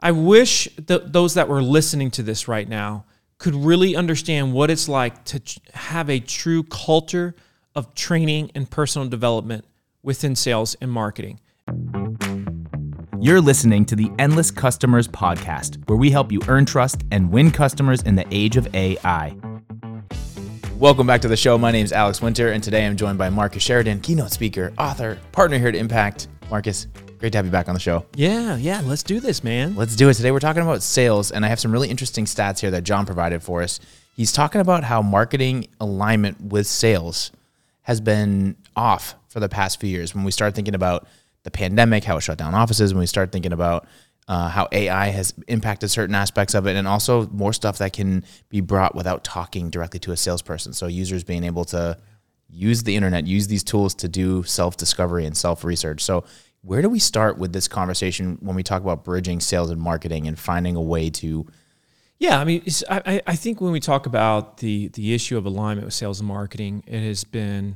I wish those that were listening to this right now could really understand what it's like to have a true culture of training and personal development within sales and marketing. You're listening to the Endless Customers Podcast, where we help you earn trust and win customers in the age of AI. Welcome back to the show. My name is Alex Winter, and today I'm joined by Marcus Sheridan, keynote speaker, author, partner here at Impact. Marcus, great to have you back on the show. Yeah, let's do this, man. Let's do it. Today we're talking about sales, and I have some really interesting stats here that John provided for us. He's talking about how marketing alignment with sales has been off for the past few years. When we start thinking about the pandemic, how it shut down offices, when we start thinking about how AI has impacted certain aspects of it, and also more stuff that can be brought without talking directly to a salesperson. So users being able to use the internet, use these tools to do self-discovery and self-research. So where do we start with this conversation when we talk about bridging sales and marketing and finding a way to... Yeah, I mean, I think when we talk about the issue of alignment with sales and marketing, it has been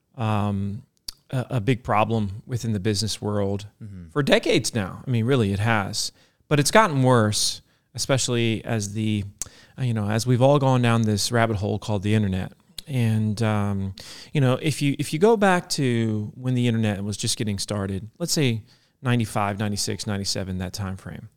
a big problem within the business world for decades now. I mean, really, it has. But it's gotten worse, especially as as we've all gone down this rabbit hole called the internet. And if you go back to when the internet was just getting started, let's say 95, 96, 97, that time frame.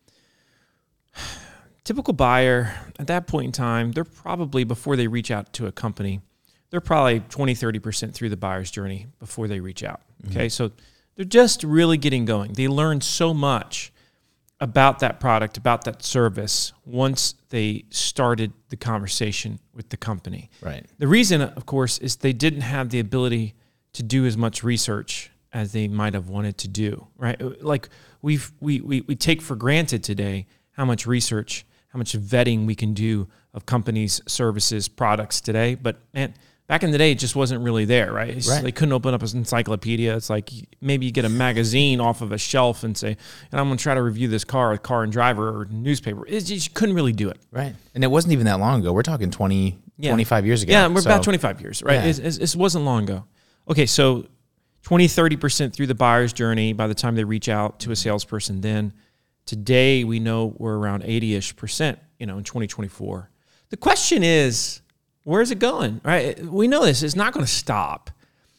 Typical buyer at that point in time, they're probably, before they reach out to a company, they're probably 20, 30% through the buyer's journey before they reach out. Okay, so they're just really getting going. They learn so much about that product, about that service, once they started the conversation with the company. Right. The reason, of course, is they didn't have the ability to do as much research as they might have wanted to do. Right? Like we take for granted today how much research, how much vetting we can do of companies, services, products today. But man, back in the day, it just wasn't really there, right? They couldn't open up an encyclopedia. It's like maybe you get a magazine off of a shelf and say, I'm going to try to review this car and driver, or newspaper. You couldn't really do it. Right. And it wasn't even that long ago. We're talking 25 years ago. Yeah, we're about 25 years, right? Yeah. It wasn't long ago. Okay, so 20, 30% through the buyer's journey by the time they reach out to a salesperson then. Today, we know we're around 80-ish%, in 2024. The question is, where's it going, right? We know this is not going to stop.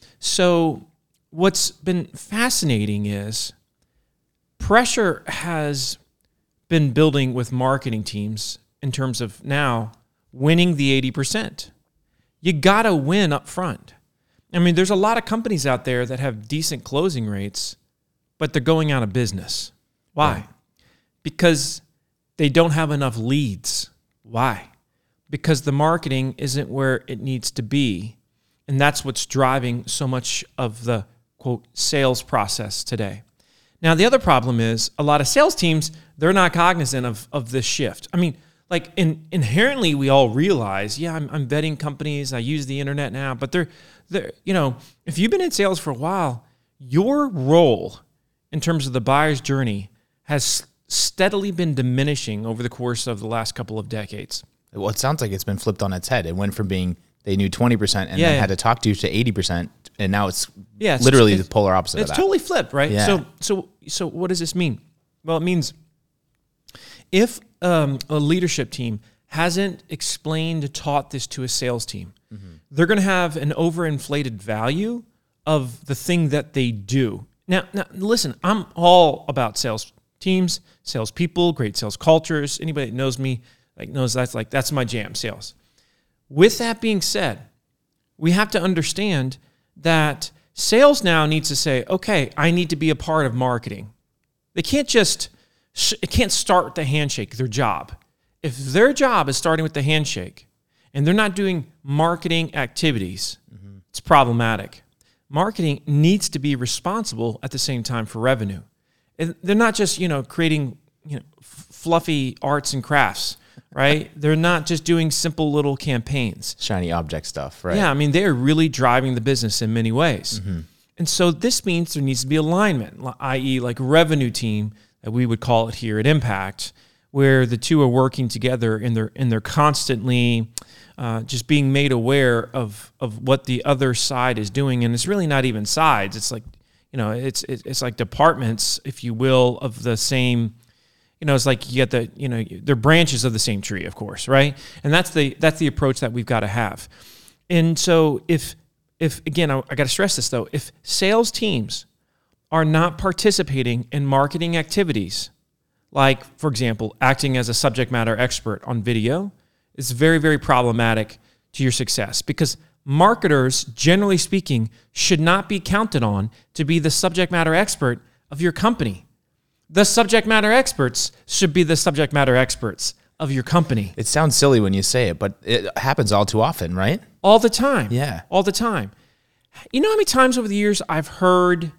So what's been fascinating is pressure has been building with marketing teams in terms of now winning the 80%. You got to win up front. I mean, there's a lot of companies out there that have decent closing rates, but they're going out of business. Why? Right. Because they don't have enough leads. Why? Because the marketing isn't where it needs to be. And that's what's driving so much of the, quote, sales process today. Now, the other problem is a lot of sales teams, they're not cognizant of this shift. I mean, like inherently we all realize, I'm vetting companies, I use the internet now, but they're if you've been in sales for a while, your role in terms of the buyer's journey has steadily been diminishing over the course of the last couple of decades. Well, it sounds like it's been flipped on its head. It went from being they knew 20% and then had to talk to you to 80%, and now it's literally the polar opposite of that. It's totally flipped, right? Yeah. So what does this mean? Well, it means if a leadership team hasn't taught this to a sales team, they're going to have an overinflated value of the thing that they do. Now, listen, I'm all about sales teams, salespeople, great sales cultures. Anybody that knows me knows that's my jam, sales. With that being said, we have to understand that sales now needs to say, okay, I need to be a part of marketing. They can't it can't start with the handshake, their job. If their job is starting with the handshake and they're not doing marketing activities, it's problematic. Marketing needs to be responsible at the same time for revenue. And they're not just, creating, fluffy arts and crafts, right? They're not just doing simple little campaigns. Shiny object stuff, right? Yeah, I mean, they're really driving the business in many ways. And so this means there needs to be alignment, i.e. like revenue team, that we would call it here at Impact, where the two are working together and they're constantly just being made aware of what the other side is doing. And it's really not even sides. It's like, it's like departments, if you will, of the same, it's like you get they're branches of the same tree, of course, right? And that's the approach that we've got to have. And so if again, I got to stress this though, if sales teams are not participating in marketing activities, like, for example, acting as a subject matter expert on video, it's very, very problematic to your success, because marketers, generally speaking, should not be counted on to be the subject matter expert of your company. The subject matter experts should be the subject matter experts of your company. It sounds silly when you say it, but it happens all too often, right? All the time. Yeah. All the time. You know how many times over the years I've heard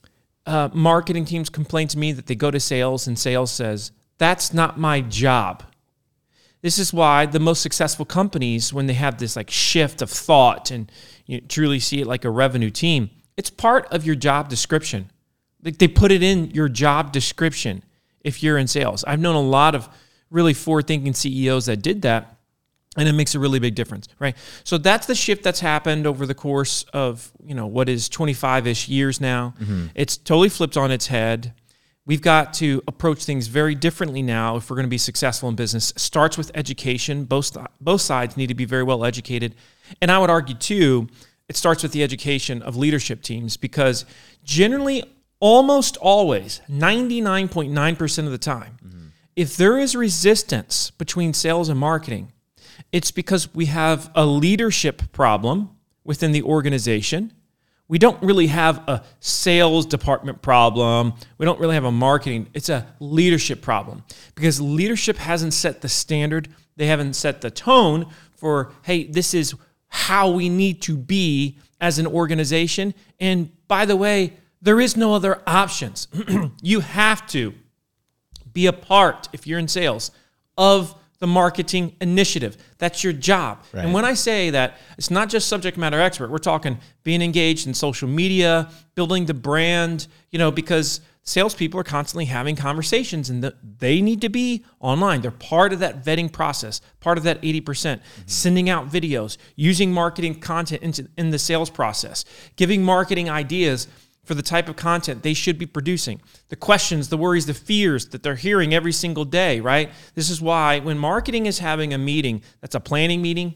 marketing teams complain to me that they go to sales and sales says, that's not my job. This is why the most successful companies, when they have this like shift of thought and you truly see it like a revenue team, it's part of your job description. Like they put it in your job description if you're in sales. I've known a lot of really forward-thinking CEOs that did that, and it makes a really big difference, right? So that's the shift that's happened over the course of, what is 25-ish years now. Mm-hmm. It's totally flipped on its head. We've got to approach things very differently now if we're going to be successful in business. It starts with education. Both sides need to be very well educated. And I would argue, too, it starts with the education of leadership teams, because generally, almost always, 99.9% of the time, if there is resistance between sales and marketing, it's because we have a leadership problem within the organization. We don't really have a sales department problem. We don't really have a marketing. It's a leadership problem, because leadership hasn't set the standard. They haven't set the tone for, hey, this is how we need to be as an organization. And by the way, there is no other options. You have to be a part, if you're in sales, of the marketing initiative. That's your job. Right. And when I say that, it's not just subject matter expert. We're talking being engaged in social media, building the brand, because salespeople are constantly having conversations, and they need to be online. They're part of that vetting process, part of that 80%, sending out videos, using marketing content in the sales process, giving marketing ideas for the type of content they should be producing, the questions, the worries, the fears that they're hearing every single day, right? This is why when marketing is having a meeting, that's a planning meeting,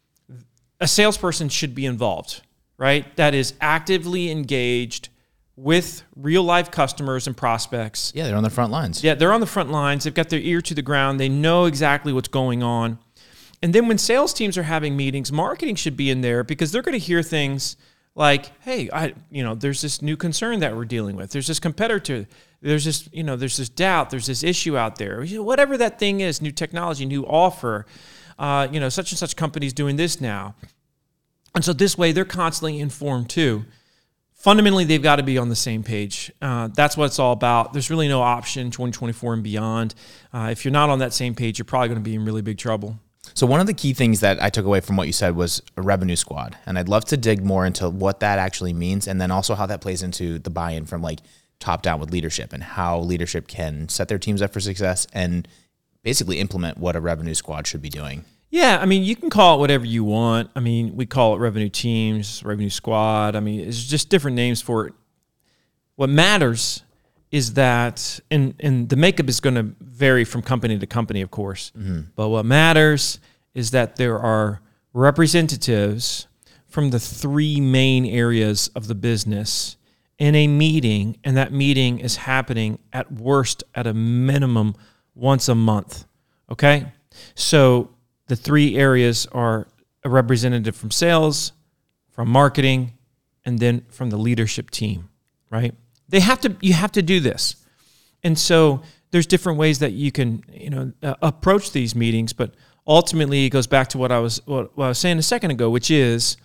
a salesperson should be involved, right? That is actively engaged with real life customers and prospects. Yeah, they're on the front lines. Yeah, they're on the front lines. They've got their ear to the ground. They know exactly what's going on. And then when sales teams are having meetings, marketing should be in there, because they're going to hear things like, hey, there's this new concern that we're dealing with. There's this competitor. There's this, there's this doubt. There's this issue out there. Whatever that thing is, new technology, new offer. Such and such company's doing this now. And so this way, they're constantly informed too. Fundamentally, they've got to be on the same page. That's what it's all about. There's really no option 2024 and beyond. If you're not on that same page, you're probably going to be in really big trouble. So one of the key things that I took away from what you said was a revenue squad. And I'd love to dig more into what that actually means, and then also how that plays into the buy-in from like top down with leadership, and how leadership can set their teams up for success and basically implement what a revenue squad should be doing. Yeah, I mean, you can call it whatever you want. I mean, we call it revenue teams, revenue squad. I mean, it's just different names for it. What matters is that, and the makeup is going to vary from company to company, of course. Mm-hmm. But what matters is that there are representatives from the three main areas of the business in a meeting, and that meeting is happening at worst, at a minimum, once a month. Okay? So the three areas are a representative from sales, from marketing, and then from the leadership team, right? You have to do this. And so there's different ways that you can, approach these meetings, but ultimately it goes back to what I was saying a second ago, which is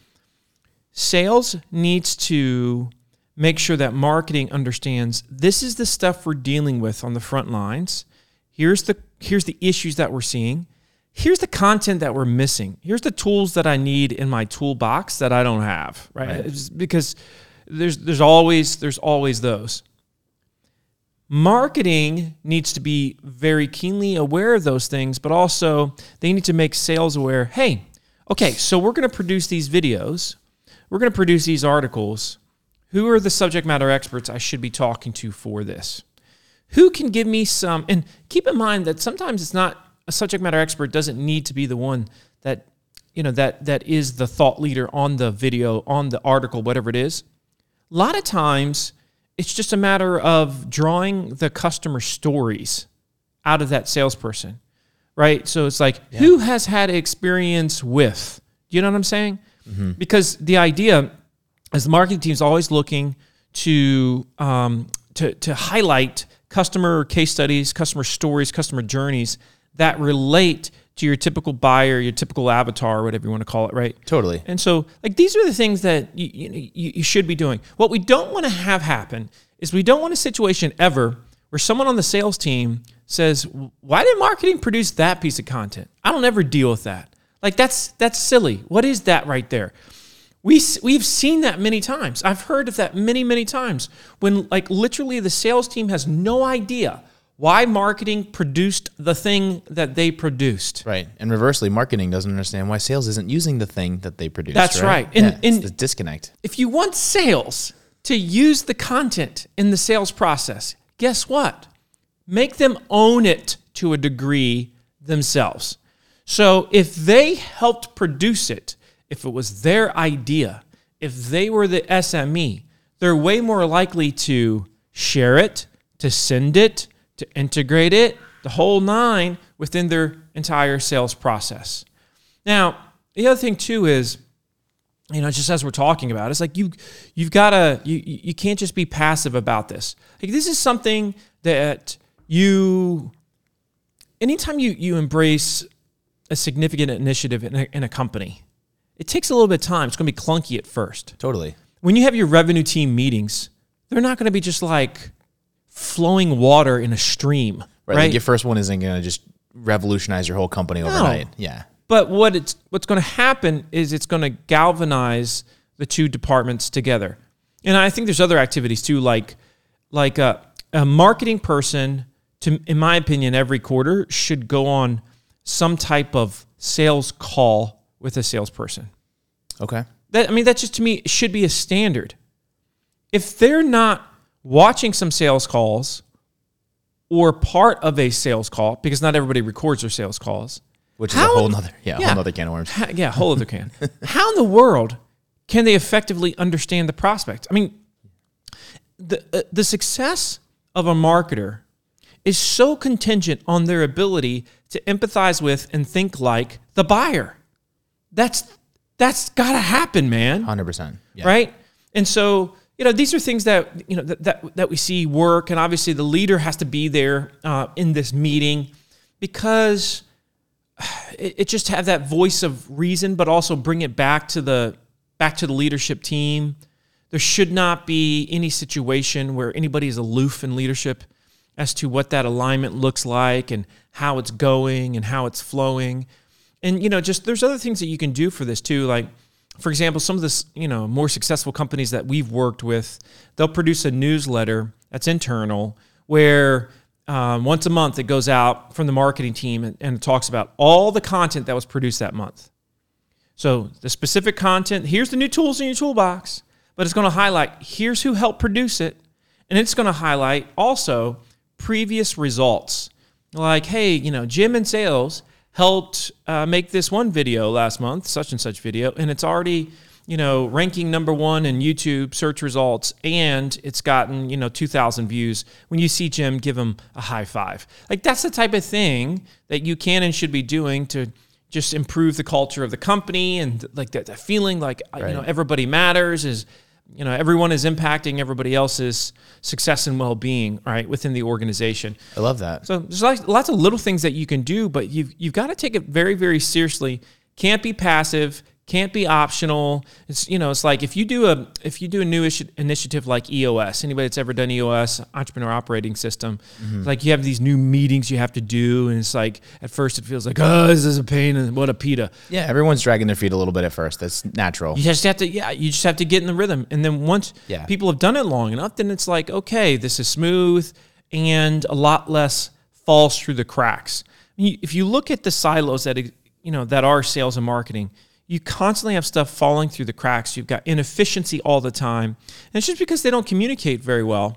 sales needs to make sure that marketing understands this is the stuff we're dealing with on the front lines. Here's the issues that we're seeing. Here's the content that we're missing. Here's the tools that I need in my toolbox that I don't have, right? Because there's always those. Marketing needs to be very keenly aware of those things, but also they need to make sales aware. Hey, okay, so we're going to produce these videos. We're going to produce these articles. Who are the subject matter experts I should be talking to for this? who can give me some, and keep in mind that sometimes it's not, a subject matter expert doesn't need to be the one that, that is the thought leader on the video, on the article, whatever it is. A lot of times it's just a matter of drawing the customer stories out of that salesperson, right? So it's like, who has had experience with, you know what I'm saying? Mm-hmm. Because the idea is the marketing team is always looking to highlight customer case studies, customer stories, customer journeys that relate to your typical buyer, your typical avatar, whatever you want to call it, right? Totally. And so, like, these are the things that you should be doing. What we don't want to have happen is we don't want a situation ever where someone on the sales team says, why did marketing produce that piece of content? I don't ever deal with that. Like, that's silly. What is that right there? We've seen that many times. I've heard of that many, many times when, like, literally the sales team has no idea why marketing produced the thing that they produced. Right. And reversely, marketing doesn't understand why sales isn't using the thing that they produced. That's right. It's the disconnect. If you want sales to use the content in the sales process, guess what? Make them own it to a degree themselves. So if they helped produce it, if it was their idea, if they were the SME, they're way more likely to share it, to send it, to integrate it, the whole nine within their entire sales process. Now, the other thing too is, just as we're talking about, it's like you've got to, you can't just be passive about this. Like, this is something that anytime you embrace a significant initiative in a company, it takes a little bit of time. It's going to be clunky at first. Totally. When you have your revenue team meetings, they're not going to be just like flowing water in a stream, right? Like your first one isn't going to just revolutionize your whole company overnight. No. Yeah. But what's going to happen is it's going to galvanize the two departments together. And I think there's other activities too, like a marketing person, in my opinion, every quarter should go on some type of sales call with a salesperson. Okay. That just, to me, should be a standard. If they're not watching some sales calls or part of a sales call, because not everybody records their sales calls. Which is a whole nother can of worms. Yeah, whole other can. How in the world can they effectively understand the prospect? I mean, the success of a marketer is so contingent on their ability to empathize with and think like the buyer. That's got to happen, man. 100%. Yeah. Right? And so, these are things that, that we see work, and obviously the leader has to be there in this meeting because it just have that voice of reason, but also bring it back to the leadership team. There should not be any situation where anybody is aloof in leadership as to what that alignment looks like and how it's going and how it's flowing. And, just there's other things that you can do for this too. Like, for example, some of the, more successful companies that we've worked with, they'll produce a newsletter that's internal where once a month it goes out from the marketing team and it talks about all the content that was produced that month. So the specific content, here's the new tools in your toolbox, but it's going to highlight, here's who helped produce it. And it's going to highlight also previous results. Like, hey, Jim in sales helped make this one video last month, such and such video, and it's already, ranking number 1 in YouTube search results, and it's gotten, 2,000 views. When you see Jim, give him a high five. Like, that's the type of thing that you can and should be doing to just improve the culture of the company, and like that feeling like, right. Everybody matters, is, everyone is impacting everybody else's success and well-being, right, within the organization. I love that. So there's lots of little things that you can do, but you've got to take it very, very seriously. Can't be passive. Can't be optional. It's it's like if you do a new initiative like EOS, anybody that's ever done EOS, Entrepreneur Operating System, Mm-hmm. like you have these new meetings you have to do, and it's like at first it feels like, oh, this is a pain and what a pita. Yeah, everyone's dragging their feet a little bit at first. That's natural. You just have to get in the rhythm, and then once people have done it long enough, then it's like, okay, this is smooth and a lot less falls through the cracks. If you look at the silos that are sales and marketing, you constantly have stuff falling through the cracks. You've got inefficiency all the time. And it's just because they don't communicate very well.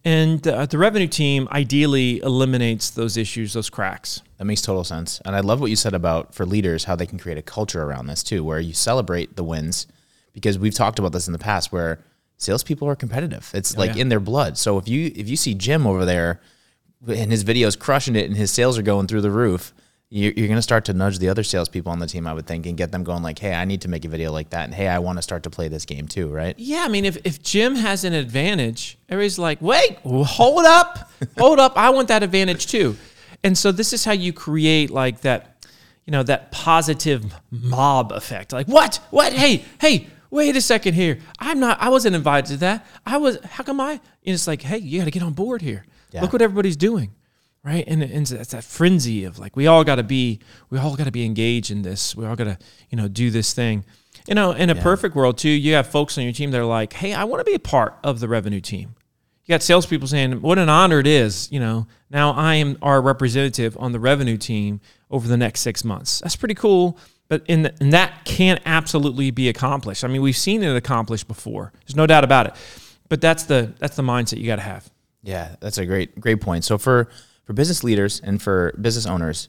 And the revenue team ideally eliminates those issues, those cracks. That makes total sense. And I love what you said about for leaders, how they can create a culture around this too, where you celebrate the wins, because we've talked about this in the past where salespeople are competitive. It's in their blood. So if you see Jim over there and his videos crushing it and his sales are going through the roof, you're going to start to nudge the other salespeople on the team, I would think, and get them going like, hey, I need to make a video like that. And hey, I want to start to play this game too, right? Yeah, I mean, if Jim has an advantage, everybody's like, wait, hold up. I want that advantage too. And so this is how you create like that, that positive mob effect. Like, what? Hey, wait a second here. I wasn't invited to that. How come I? And it's like, hey, you got to get on board here. Yeah. Look what everybody's doing. Right. And it's that frenzy of like, we all got to be engaged in this. We all got to, do this thing, in a perfect world too. You have folks on your team that are like, hey, I want to be a part of the revenue team. You got salespeople saying, what an honor it is. Now I am our representative on the revenue team over the next 6 months. That's pretty cool. But and that can absolutely be accomplished. I mean, we've seen it accomplished before. There's no doubt about it. But that's the mindset you got to have. Yeah, that's a great point. So for business leaders and for business owners,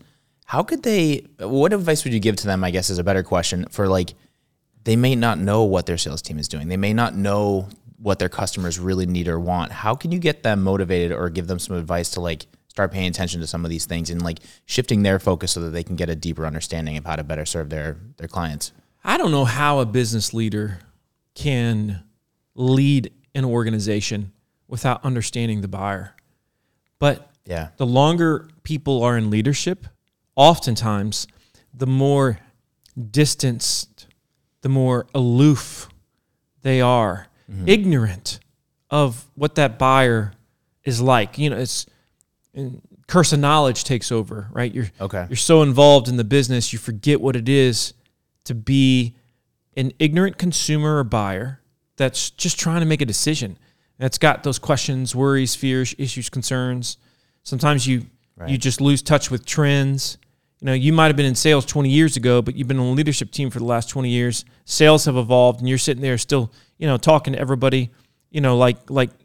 what advice would you give to them, I guess is a better question, for like, they may not know what their sales team is doing. They may not know what their customers really need or want. How can you get them motivated or give them some advice to like start paying attention to some of these things and like shifting their focus so that they can get a deeper understanding of how to better serve their clients? I don't know how a business leader can lead an organization without understanding the buyer. But the longer people are in leadership, oftentimes the more distanced, the more aloof they are, ignorant of what that buyer is like. It's curse of knowledge takes over, right? You're so involved in the business, you forget what it is to be an ignorant consumer or buyer that's just trying to make a decision. That's got those questions, worries, fears, issues, concerns. Sometimes you just lose touch with trends. You might have been in sales 20 years ago, but you've been on a leadership team for the last 20 years. Sales have evolved, and you're sitting there still, talking to everybody, like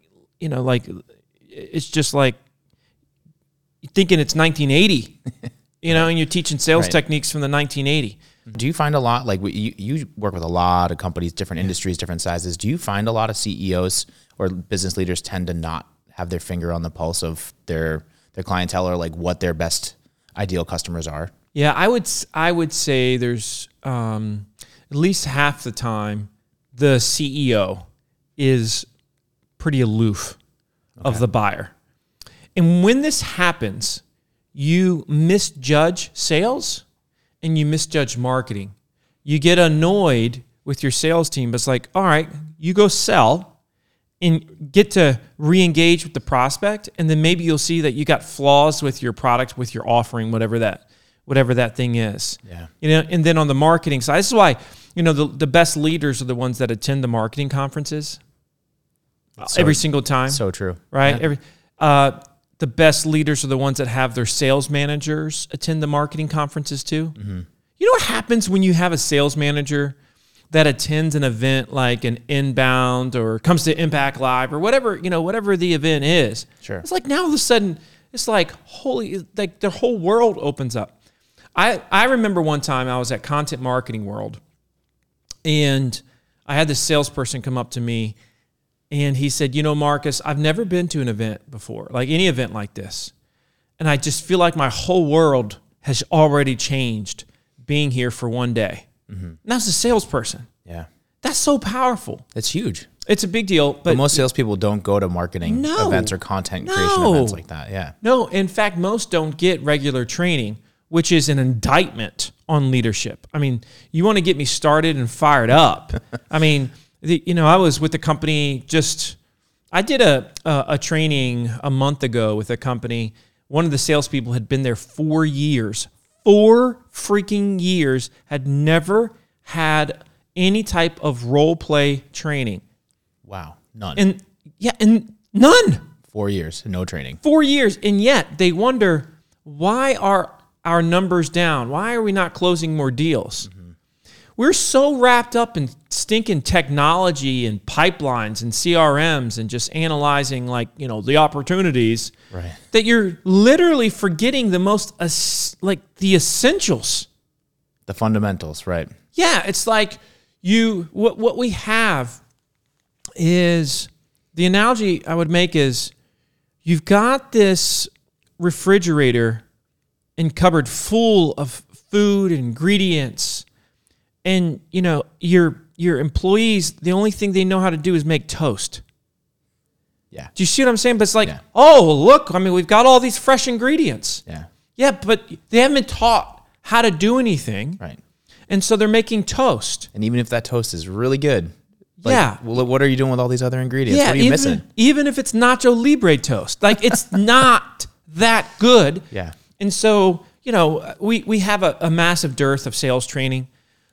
it's just like you're thinking it's 1980, and you're teaching sales techniques from the 1980. Do you find a lot, like you work with a lot of companies, different industries, different sizes. Do you find a lot of CEOs or business leaders tend to not have their finger on the pulse of their clientele or like what their best ideal customers are? Yeah, I would say there's at least half the time the CEO is pretty aloof of the buyer. And when this happens, you misjudge sales and you misjudge marketing. You get annoyed with your sales team, but it's like, all right, you go sell and get to re-engage with the prospect, and then maybe you'll see that you got flaws with your product, with your offering, whatever that thing is. Yeah. And then on the marketing side, this is why, the best leaders are the ones that attend the marketing conferences every single time. So true. Right? Yeah. The best leaders are the ones that have their sales managers attend the marketing conferences too. Mm-hmm. You know what happens when you have a sales manager that attends an event like an Inbound or comes to Impact Live or whatever the event is? Sure. It's like now all of a sudden it's like the whole world opens up. I remember one time I was at Content Marketing World, and I had this salesperson come up to me, and he said, Marcus, I've never been to an event before, like any event like this. And I just feel like my whole world has already changed being here for one day. Mm-hmm. And that's a salesperson. Yeah. That's so powerful. It's huge. It's a big deal. But most salespeople don't go to marketing events or content creation events like that. Yeah. No, in fact, most don't get regular training, which is an indictment on leadership. I mean, you want to get me started and fired up. I mean, I was with the company I did a training a month ago with a company. One of the salespeople had been there 4 years. 4 freaking years, had never had any type of role play training. Wow. None. And none. 4 years, no training. 4 years. And yet they wonder, why are our numbers down? Why are we not closing more deals? Mm-hmm. We're so wrapped up in stinking technology and pipelines and CRMs and just analyzing the opportunities that you're literally forgetting the most, the essentials. The fundamentals, right? Yeah, it's like what we have is, the analogy I would make is, you've got this refrigerator and cupboard full of food and ingredients, and your employees, the only thing they know how to do is make toast. Yeah. Do you see what I'm saying? But it's like, oh, look, we've got all these fresh ingredients. Yeah. Yeah, but they haven't been taught how to do anything. Right. And so they're making toast. And even if that toast is really good, well, what are you doing with all these other ingredients? What are you missing? Even if it's Nacho Libre toast, it's not that good. Yeah. And so, we have a massive dearth of sales training.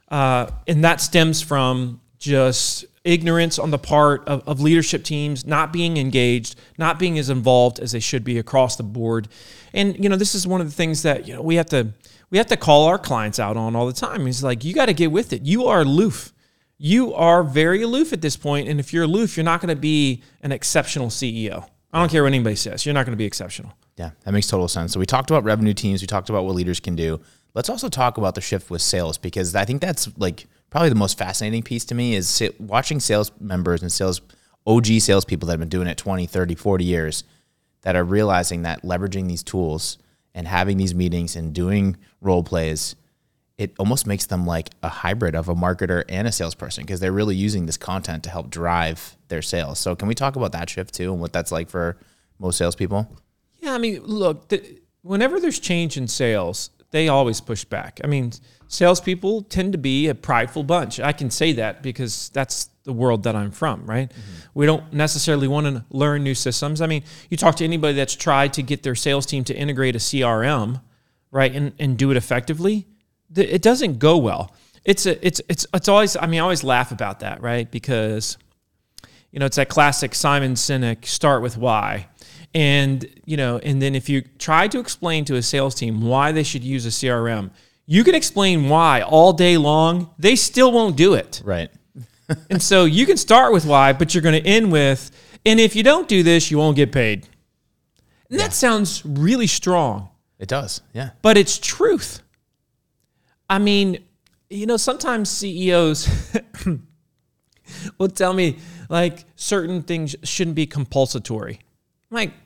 And that stems from just ignorance on the part of leadership teams, not being engaged, not being as involved as they should be across the board. And, this is one of the things that, we have to call our clients out on all the time. It's like, you got to get with it. You are aloof. You are very aloof at this point. And if you're aloof, you're not going to be an exceptional CEO. I don't care what anybody says. You're not going to be exceptional. Yeah, that makes total sense. So we talked about revenue teams. We talked about what leaders can do. Let's also talk about the shift with sales, because I think that's probably the most fascinating piece to me is watching sales members and OG salespeople that have been doing it 20, 30, 40 years that are realizing that leveraging these tools and having these meetings and doing role plays, it almost makes them like a hybrid of a marketer and a salesperson, because they're really using this content to help drive their sales. So can we talk about that shift too and what that's like for most salespeople? Yeah, look, whenever there's change in sales, they always push back. Salespeople tend to be a prideful bunch. I can say that because that's the world that I'm from, right? Mm-hmm. We don't necessarily want to learn new systems. You talk to anybody that's tried to get their sales team to integrate a CRM, right, and do it effectively, it doesn't go well. It's always, I always laugh about that, right? Because, it's that classic Simon Sinek, start with why. And, and then if you try to explain to a sales team why they should use a CRM, you can explain why all day long, they still won't do it. Right. And so you can start with why, but you're going to end with, and if you don't do this, you won't get paid. And that sounds really strong. It does, yeah. But it's truth. Sometimes CEOs will tell me, certain things shouldn't be compulsory. I'm like,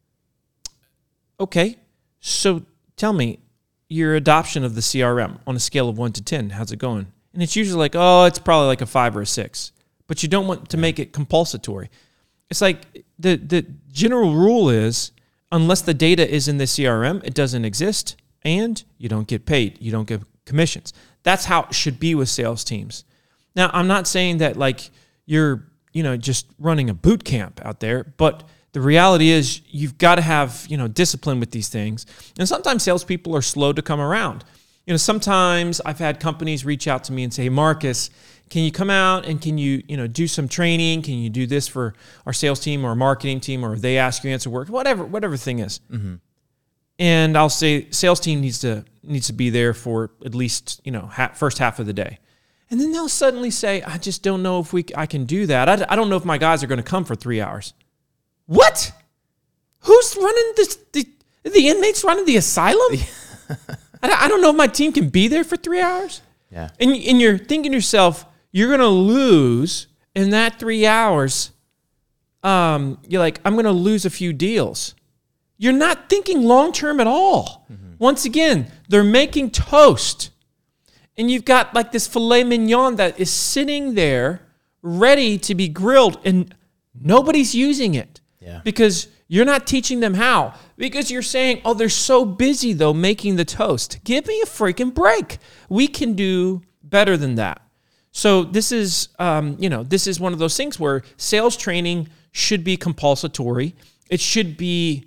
okay, so tell me your adoption of the CRM on a scale of 1 to 10. How's it going? And it's usually it's probably a 5 or a 6. But you don't want to make it compulsory. It's like the general rule is, unless the data is in the CRM, it doesn't exist, and you don't get paid. You don't get commissions. That's how it should be with sales teams. Now, I'm not saying that you're just running a boot camp out there, but the reality is you've got to have, discipline with these things. And sometimes salespeople are slow to come around. Sometimes I've had companies reach out to me and say, hey, Marcus, can you come out and can you, do some training? Can you do this for our sales team or our marketing team, or they ask you answer work, whatever thing is. Mm-hmm. And I'll say sales team needs to be there for at least, first half of the day. And then they'll suddenly say, I just don't know if I can do that. I don't know if my guys are going to come for 3 hours. What? Who's running this? The inmates running the asylum? I don't know if my team can be there for 3 hours. Yeah. And you're thinking to yourself, you're going to lose in that 3 hours. You're like, I'm going to lose a few deals. You're not thinking long-term at all. Mm-hmm. Once again, they're making toast. And you've got this filet mignon that is sitting there ready to be grilled, and nobody's using it. Yeah. Because you're not teaching them how. Because you're saying, oh, they're so busy, though, making the toast. Give me a freaking break. We can do better than that. So this is, this is one of those things where sales training should be compulsory. It should be,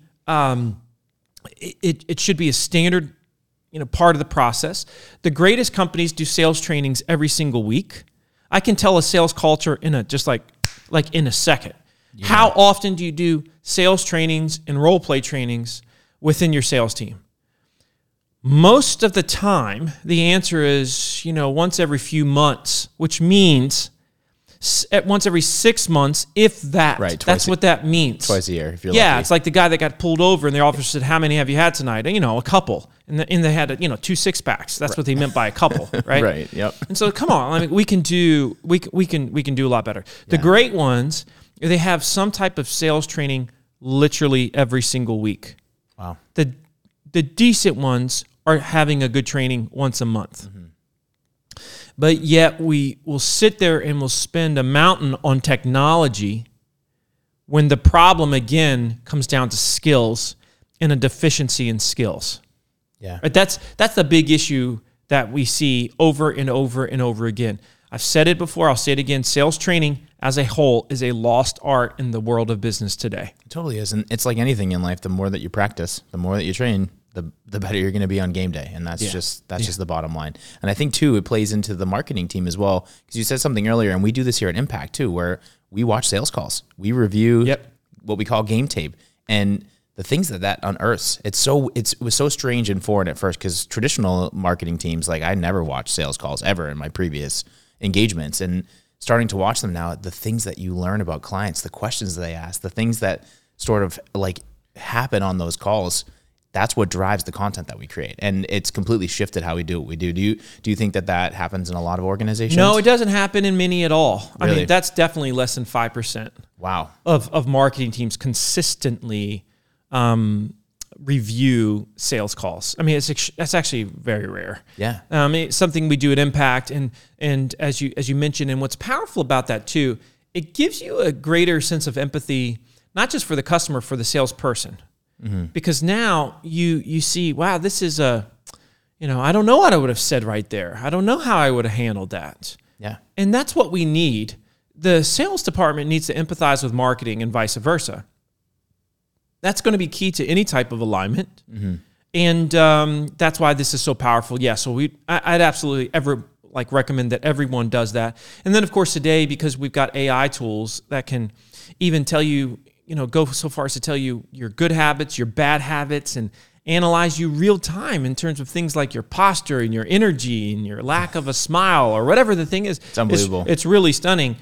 it should be a standard, part of the process. The greatest companies do sales trainings every single week. I can tell a sales culture in a second. Yeah. How often do you do sales trainings and role play trainings within your sales team? Most of the time, the answer is, once every few months, which means at once every 6 months, if that. Right. That's what that means. Twice a year, if you're Yeah, lucky. it's like the guy that got pulled over and the officer said, "How many have you had tonight?" And, a couple. And they had, 2 6-packs. That's what they meant by a couple, right? Right, yep. And so come on, I mean, we can do a lot better. The great ones, they have some type of sales training literally every single week. Wow. The decent ones are having a good training once a month. But yet we will sit there and we'll spend a mountain on technology when the problem, again, comes down to skills and a deficiency in skills. Yeah. Right? That's the big issue that we see over and over and over again. I've said it before, I'll say it again. Sales training as a whole is a lost art in the world of business today. It totally is. And it's like anything in life, the more that you practice, the more that you train, the better you're going to be on game day. And that's just the bottom line. And I think too, it plays into the marketing team as well. Because you said something earlier, and we do this here at Impact too, where we watch sales calls. We review what we call game tape. And the things that unearths, it was so strange and foreign at first, because traditional marketing teams, like I never watched sales calls ever in my previous engagements. And starting to watch them now, the things that you learn about clients, the questions that they ask, the things that sort of like happen on those calls, that's what drives the content that we create. And it's completely shifted how we do what we do. Do you think that happens in a lot of organizations? No, it doesn't happen in many at all. Really? I mean, that's definitely less than 5%. Wow. Of marketing teams consistently review sales calls. I mean, that's actually very rare. Yeah. It's something we do at Impact, and as you mentioned, and what's powerful about that too, it gives you a greater sense of empathy, not just for the customer, for the salesperson, because now you see, wow, this is I don't know what I would have said right there. I don't know how I would have handled that. Yeah. And that's what we need. The sales department needs to empathize with marketing and vice versa. That's going to be key to any type of alignment. And that's why this is so powerful. Yeah, so I'd absolutely recommend that everyone does that. And then, of course, today, because we've got AI tools that can even tell you, go so far as to tell you your good habits, your bad habits, and analyze you real time in terms of things like your posture and your energy and your lack of a smile or whatever the thing is. It's unbelievable. It's really stunning.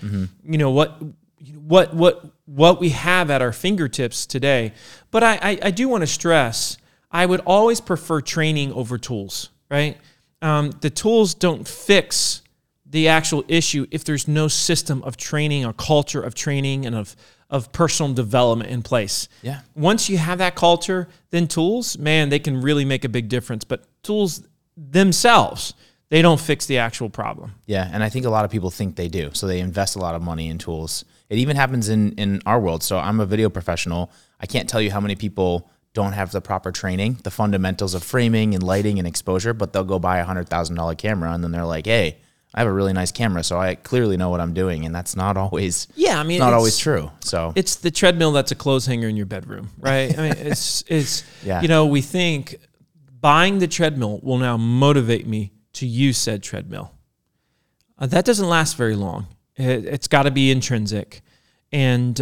What we have at our fingertips today. But I do want to stress, I would always prefer training over tools, right? The tools don't fix the actual issue if there's no system of training, a culture of training, and of personal development in place. Yeah. Once you have that culture, then tools, man, they can really make a big difference. But tools themselves, they don't fix the actual problem. Yeah, and I think a lot of people think they do. So they invest a lot of money in tools. It even happens in our world. So I'm a video professional. I can't tell you how many people don't have the proper training, the fundamentals of framing and lighting and exposure, but they'll go buy a $100,000 camera and then they're like, hey, I have a really nice camera, so I clearly know what I'm doing. And that's not always not always true. So it's the treadmill that's a clothes hanger in your bedroom, right? I mean, it's yeah. We think buying the treadmill will now motivate me to use said treadmill. That doesn't last very long. It's got to be intrinsic. And,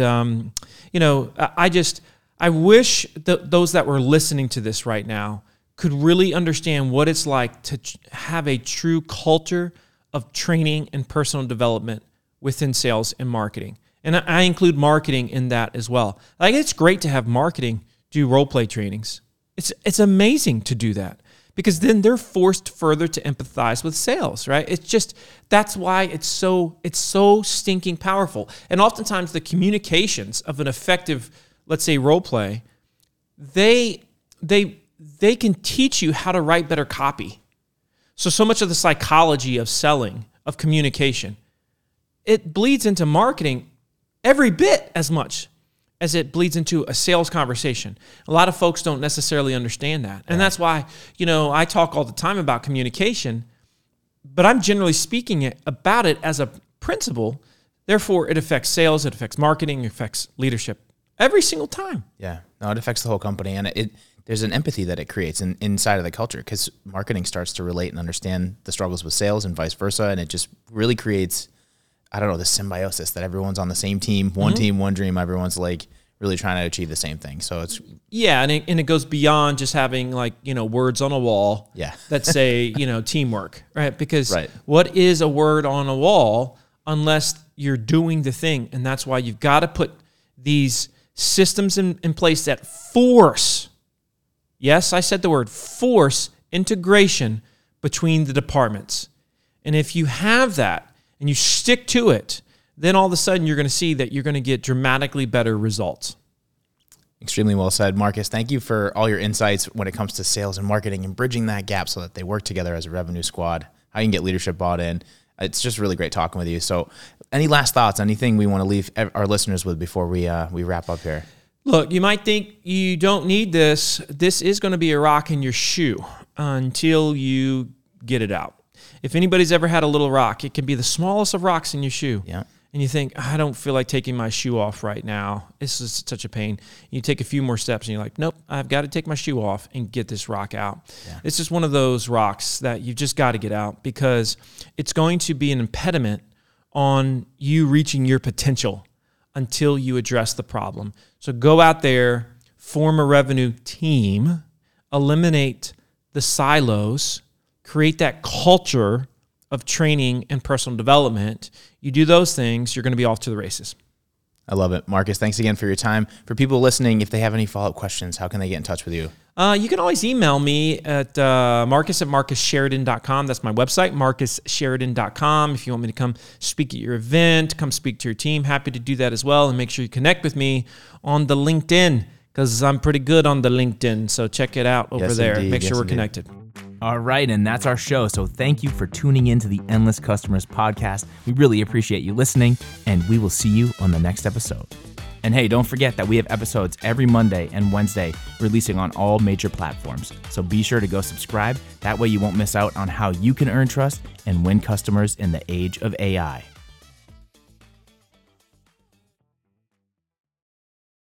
I wish those that were listening to this right now could really understand what it's like to have a true culture of training and personal development within sales and marketing. And I include marketing in that as well. Like, it's great to have marketing do role play trainings. It's amazing to do that, because then they're forced further to empathize with sales, right? That's why it's so stinking powerful. And oftentimes the communications of an effective, let's say, role play, they can teach you how to write better copy. So much of the psychology of selling, of communication, it bleeds into marketing every bit as much as it bleeds into a sales conversation. A lot of folks don't necessarily understand that. And that's why, I talk all the time about communication, but I'm generally speaking about it as a principle. Therefore, it affects sales, it affects marketing, it affects leadership every single time. Yeah. No, it affects the whole company. And there's an empathy that it creates inside of the culture, because marketing starts to relate and understand the struggles with sales and vice versa. And it just really creates, this symbiosis that everyone's on the same team, one team, one dream. Everyone's like really trying to achieve the same thing. So it's and it goes beyond just having like, words on a wall that say, teamwork, right? Because what is a word on a wall unless you're doing the thing? And that's why you've got to put these systems in place that force, yes, I said the word, force integration between the departments. And if you have that and you stick to it, then all of a sudden you're going to see that you're going to get dramatically better results. Extremely well said, Marcus. Thank you for all your insights when it comes to sales and marketing and bridging that gap so that they work together as a revenue squad, how you can get leadership bought in. It's just really great talking with you. So any last thoughts, anything we want to leave our listeners with before we wrap up here? Look, you might think you don't need this. This is going to be a rock in your shoe until you get it out. If anybody's ever had a little rock, it can be the smallest of rocks in your shoe. Yeah. And you think, I don't feel like taking my shoe off right now. This is such a pain. You take a few more steps and you're like, nope, I've got to take my shoe off and get this rock out. Yeah. It's just one of those rocks that you've just got to get out because it's going to be an impediment on you reaching your potential until you address the problem. So go out there, form a revenue team, eliminate the silos, create that culture of training and personal development. You do those things, you're going to be off to the races. I love it. Marcus, thanks again for your time. For people listening, if they have any follow-up questions, how can they get in touch with you? You can always email me at marcus@marcussheridan.com. That's my website, marcussheridan.com. If you want me to come speak at your event, come speak to your team, happy to do that as well. And make sure you connect with me on the LinkedIn because I'm pretty good on the LinkedIn. So check it out over there. Indeed. Make sure we're connected. All right, and that's our show. So thank you for tuning in to the Endless Customers podcast. We really appreciate you listening, and we will see you on the next episode. And hey, don't forget that we have episodes every Monday and Wednesday releasing on all major platforms. So be sure to go subscribe. That way you won't miss out on how you can earn trust and win customers in the age of AI.